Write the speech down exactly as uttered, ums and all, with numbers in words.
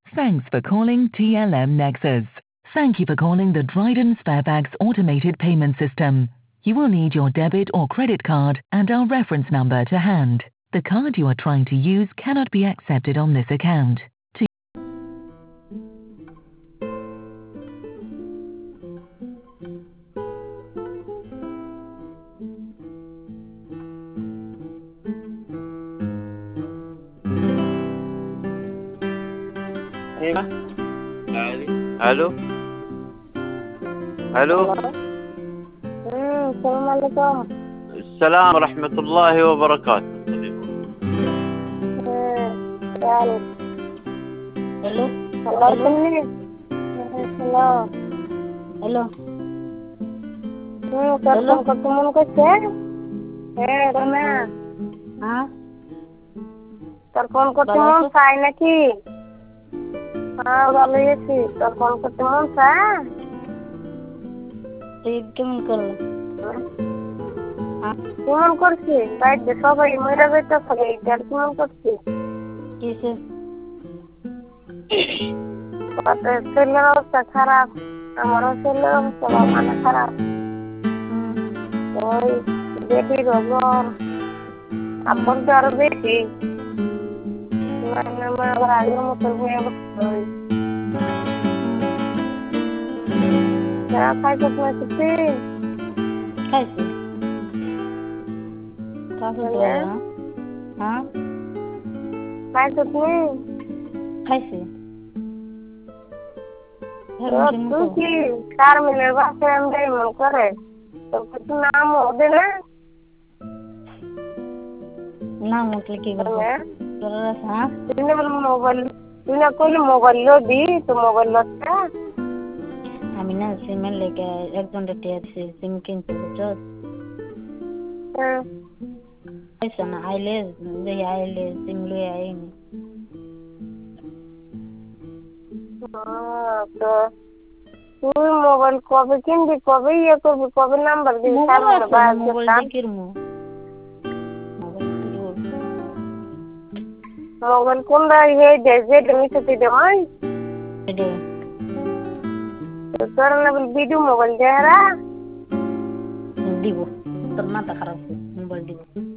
Thanks for calling T L M Nexus. Thank you for calling the Dryden Sparebags automated payment system. You will need your debit or credit card and our reference number to hand. The card you are trying to use cannot be accepted on this account. To الو الو الو امم السلام عليكم. السلام ورحمة الله وبركاته. امم يعني Hello, hello, خلصتني. السلام. hello, امم كرتون hello. كرتون كويس. ايه رنا हाँ كرتون ভালো كرتون আছো? চাই নাকি? হ্যাঁ ভালোই আছি। তোর phone করতে মন চায়? তুই কেমন করলো? হ্যাঁ কেমন করছি? বাড়িতে সবাই মরে যাইতেছে এইটার কেমন করছি? কিসে? তোর ছেলের অবস্থা খারাপ, আমারও ছেলের অবস্থা ভালো না খারাপ। হুম ওই বেটির জ্বর, আব্বুর তো আরো বেশি। মানে আমার আবার আগের মতন হয়ে গেছে। হুম যা খাইছিস না কিছু? খাইছি খাইছি তো মানে না হ্যাঁ খাইছিস নি? খাইছি তো হেরম কেমন তুই তো কি চারমিনের বাসায় আমরা এমন করে? তোর কিছু নাম হবে না? না মুখলে কি করবো মানে তোর হ্যাঁ তুই না বলে মোবাইল, তুই না করলি মোবাইল লবি, তো মোবাইল লটা? আমি না সিমের লেগে একজন টিয়া দিছি সিম কিনতে বুঝছো হ্যাঁ পয়সা না আইলে দেখি আইলে সিম লই আইনি তো তুই মোবাইল কবে কিনবি, কবে ইয়ে করবি, কবে নাম্বার দিবি? মোবাইল সামনে আছে বাস মোবাইল যেতাম দিয়ে কিনবো মোবাইল কিনবো মোবাইল কোনটা ইয়ে দেয় যেটা মিশাতে দেয় এটা তোর না বল ভিডিও মোবাইল দেয় এরা। দিব তোর মাথা খারাপ মোবাইল দিব